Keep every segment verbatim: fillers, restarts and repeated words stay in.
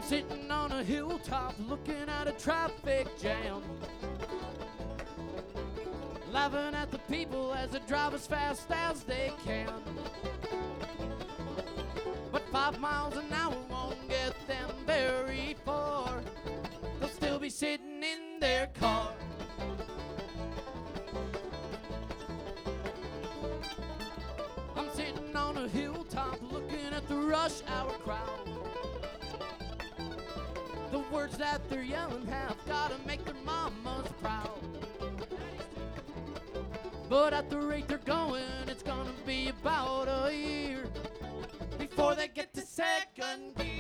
Sitting on a hilltop looking at a traffic jam, laughing at the people as they drive as fast as they can. But five miles an hour won't get them very far. They'll still be sitting in their car. I'm sitting on a hilltop looking at the rush hour crowd. The words that they're yelling have gotta make their mamas proud. But at the rate they're going, it's gonna be about a year before they get to second gear.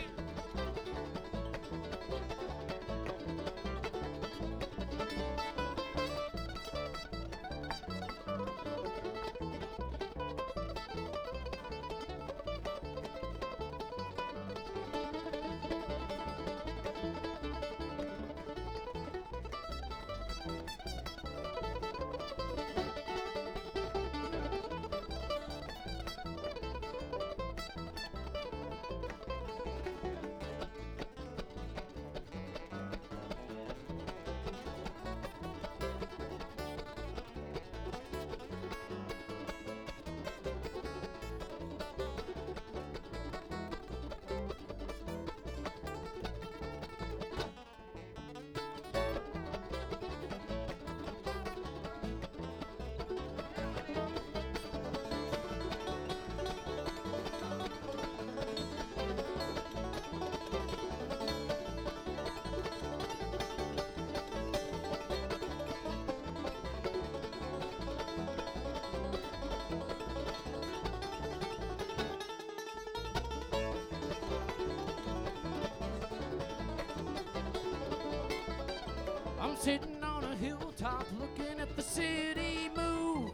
I'm sitting on a hilltop looking at the city move.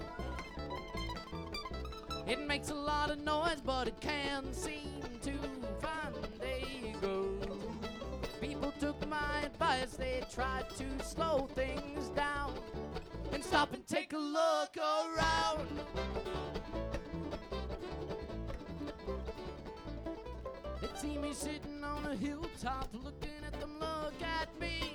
It makes a lot of noise, but it can't seem to find a groove. People took my advice, they tried to slow things down and stop and take a look around. They see me sitting on a hilltop looking at them look at me.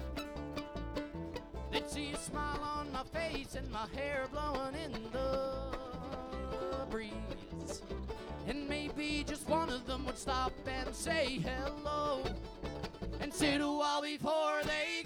They'd see a smile on my face and my hair blowing in the breeze. And maybe just one of them would stop and say hello and sit a while before they